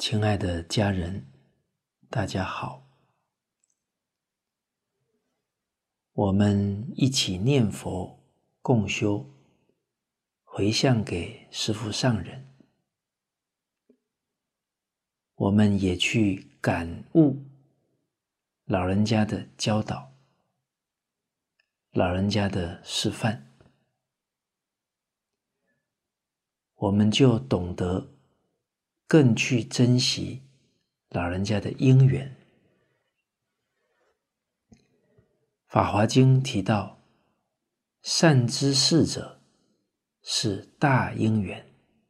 亲爱的家人，大家好，我们一起念佛共修，回向给师父上人。我们也去感悟老人家的教导，老人家的示范，我们就懂得更去珍惜老人家的因缘。法华经提到，善知识者是大因缘，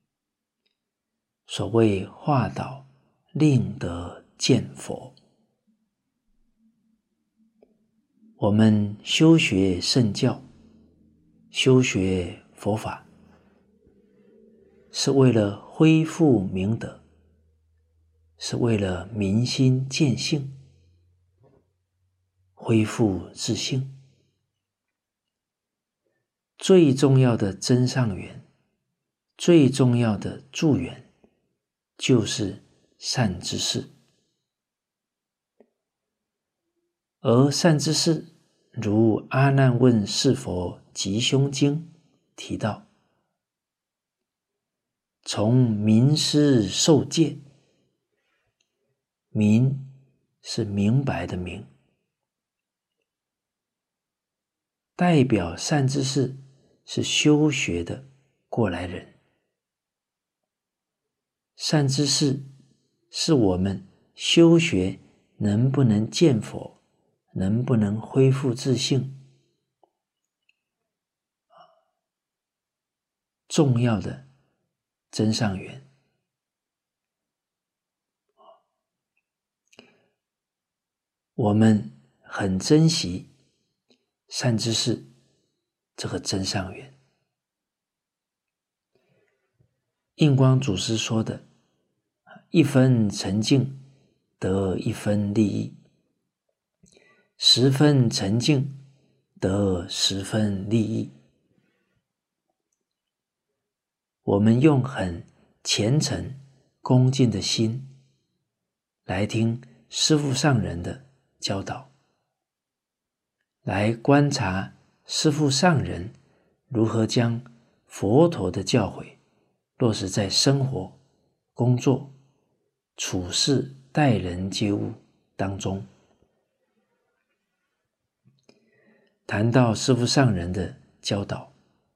所谓化导令得见佛。我们修学圣教，修学佛法，是为了恢复明德，是为了明心见性，恢复自性。最重要的增上缘，最重要的助缘，就是善知识。而善知识，如阿难问是佛吉凶经提到，从明师受戒，明是明白的明，代表善知识是修学的过来人。善知识是我们修学能不能见佛，能不能恢复自性重要的增上缘。我们很珍惜善知识这个增上缘。印光祖师说的，一分沉静得一分利益，10分沉静得10分利益。我们用很虔诚恭敬的心来听师父上人的教导，来观察师父上人如何将佛陀的教诲落实在生活、工作、处事、待人接物当中。谈到师父上人的教导，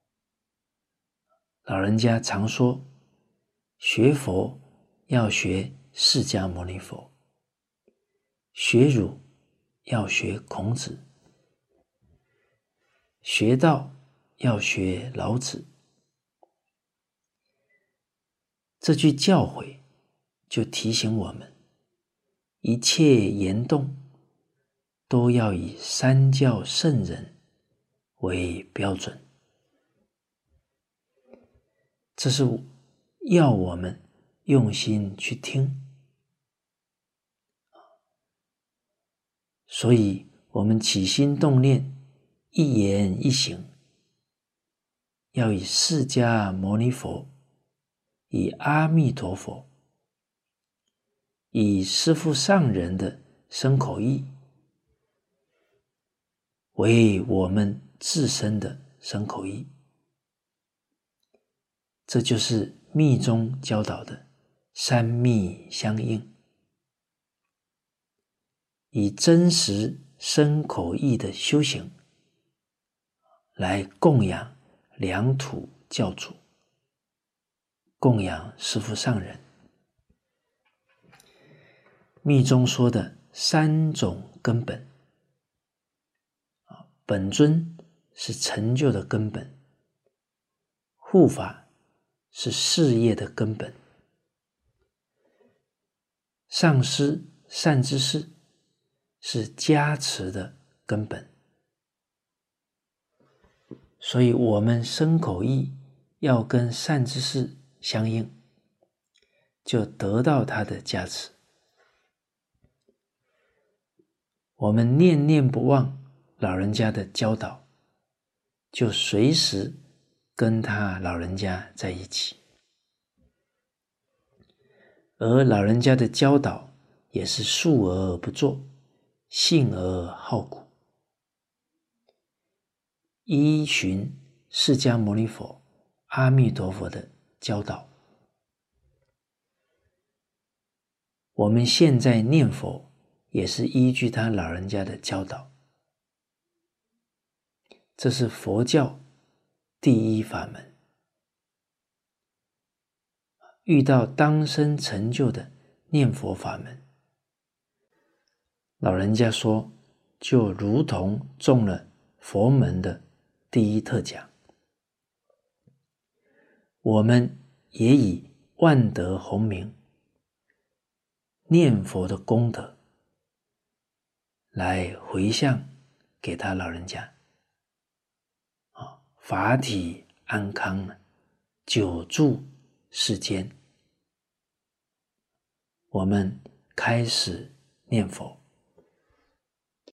老人家常说，学佛要学释迦牟尼佛，学儒要学孔子，学道要学老子。这句教诲就提醒我们，一切言动都要以三教圣人为标准。这是要我们用心去听。所以我们起心动念，一言一行，要以释迦牟尼佛，以阿弥陀佛，以师父上人的身口意为我们自身的身口意。这就是密宗教导的三密相应，以真实身口意的修行来供养两土教主，供养师父上人。密宗说的3种根本，本尊是成就的根本，护法是事业的根本，上师善知识是加持的根本。所以我们身口意要跟善知识相应，就得到他的加持。我们念念不忘老人家的教导，就随时跟他老人家在一起。 而老人家的教导也是述而不作，信而好古，依循释迦牟尼佛、阿弥陀佛的教导。我们现在念佛也是依据他老人家的教导，这是佛教第一法门。遇到当生成就的念佛法门，老人家说，就如同中了佛门的第一特奖。我们也以万德洪名，念佛的功德来回向给他老人家，法体安康，久住世间。我们开始念佛。